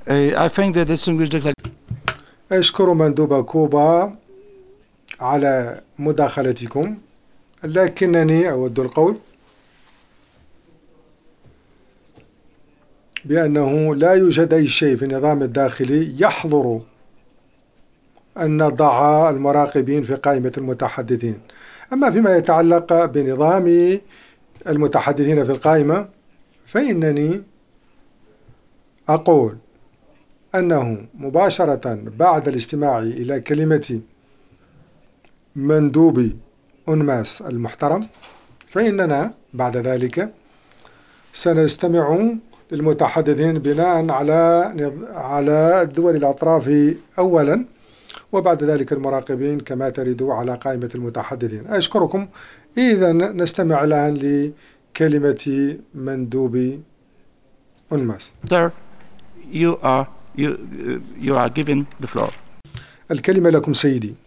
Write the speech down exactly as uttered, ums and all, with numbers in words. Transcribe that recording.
Uh, I think the distinguished declaration. أشكر مندوب كوبا على مداخلتكم، لكنني أود القول بأنه لا يوجد أي شيء في النظام الداخلي يحظر أن نضع المراقبين في قائمة المتحدثين. أما فيما يتعلق بنظام المتحدثين في القائمة، فإنني أقول أنه مباشرة بعد الاستماع إلى كلمة مندوب أنماس المحترم، فإننا بعد ذلك سنستمع للمتحدثين بناء على على دول الأطراف أولا، وبعد ذلك المراقبين كما تردوا على قائمة المتحدثين. أشكركم. إذا نستمع الآن لكلمة مندوب أنماس. Sir, you are you uh, you are given the floor. الكلمة لكم سيدي.